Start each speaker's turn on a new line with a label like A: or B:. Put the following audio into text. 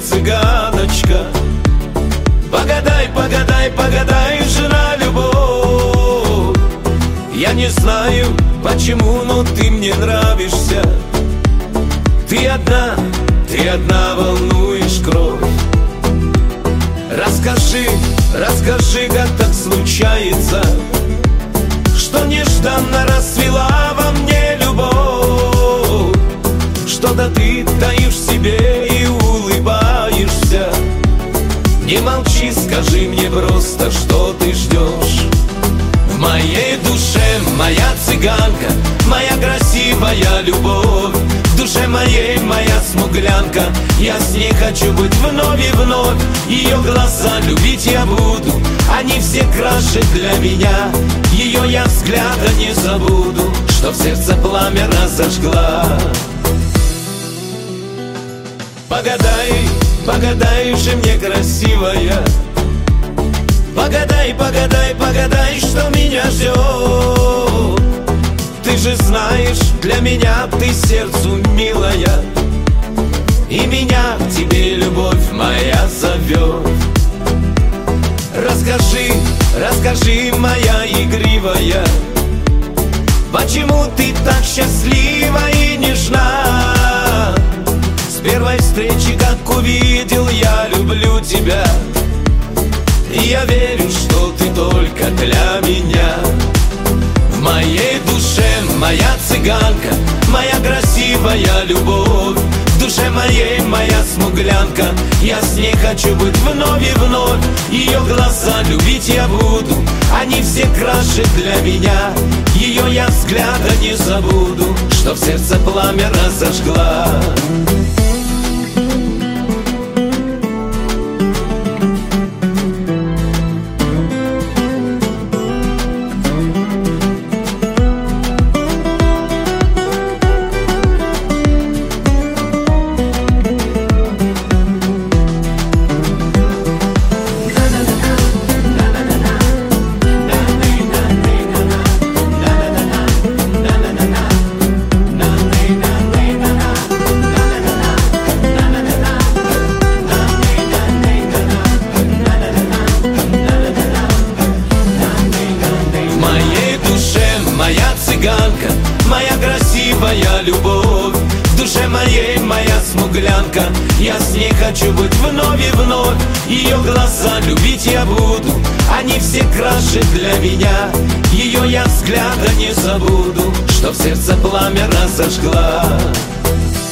A: цыганочка. Погадай, погадай, погадай, жена любовь. Я не знаю почему, но ты мне нравишься. Ты одна волнуешь кровь. Расскажи, расскажи, как так случается, что нежданно расцвела во мне любовь. Что-то ты таишь в себе и улыбаешься. Не молчи, скажи мне просто, что ты ждешь. В моей душе моя цыганка, моя красивая любовь. В душе моей моя смуглянка, я с ней хочу быть вновь и вновь. Ее глаза любить я буду, они все краше для меня. Ее я взгляда не забуду, что в сердце пламя разожгла. Погадай, погадай же мне, красивая. Погадай, погадай, погадай, что меня ждет. Ты же знаешь, для меня ты сердцу милая, и меня к тебе любовь моя зовет. Расскажи, расскажи, моя игривая, почему ты так счастлива и нежна? С первой встречи, как увидел, я люблю тебя, и я верю, что ты только для меня. В моей душе моя цыганка, моя красивая любовь. В душе моей моя смуглянка, я с ней хочу быть вновь и вновь. Ее глаза любить я буду, они все краше для меня. Ее я взгляда не забуду, что в сердце пламя разожгла. Моя красивая любовь, в душе моей моя смуглянка, я с ней хочу быть вновь и вновь. Ее глаза любить я буду, они все краше для меня. Ее я взгляда не забуду, что в сердце пламя разожгла.